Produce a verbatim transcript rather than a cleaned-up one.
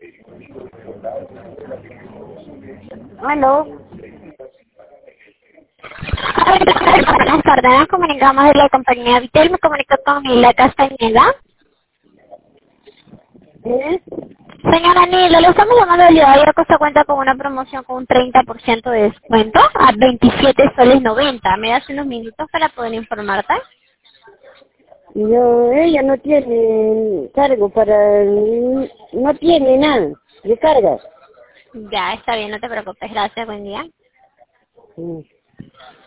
Aló. Buenas tardes, nos comunicamos de la compañía Vitel, me comunico con Nila Castañeda. ¿Eh? Señora Nila, le estamos llamando del día de hoy, que se cuenta con una promoción con un treinta por ciento de descuento a veintisiete soles noventa. ¿Me das unos minutos para poder informarte? No, ella no tiene cargo para... No tiene nada de carga. Ya, está bien, no te preocupes, gracias, buen día. Mm.